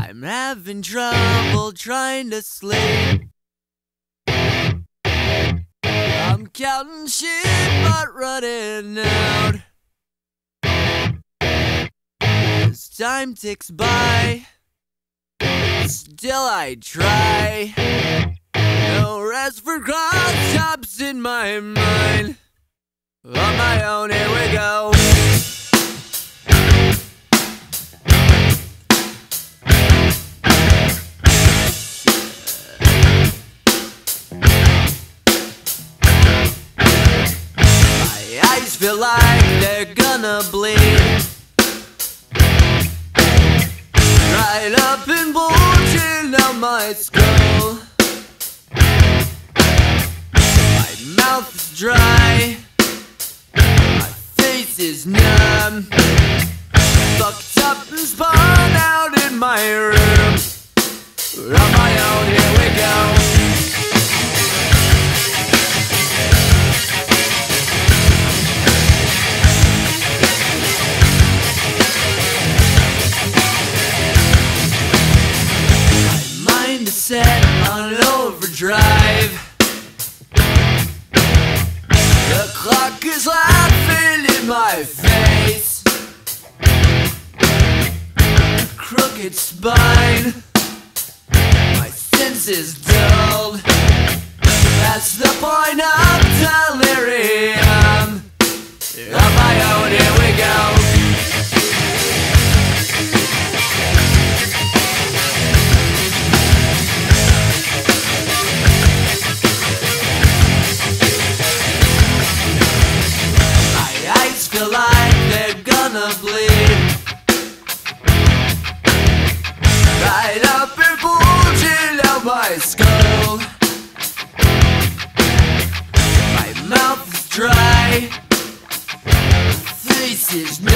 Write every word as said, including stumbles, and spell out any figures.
I'm having trouble trying to sleep. I'm counting sheep but running out. As time ticks by, still I try. No rest for cross-tops in my mind. On my own, here we go. My eyes feel like they're gonna bleed. Right up and bulging out my skull. My mouth is dry. My face is numb. Fucked up and spun out in my room. On my own, here we go. Set on overdrive. The clock is laughing in my face. Crooked spine. My senses dulled. That's the point of delirium. On my own, here we go. Feel like they're gonna bleed. Right up and bulging out my skull. My mouth is dry. Face is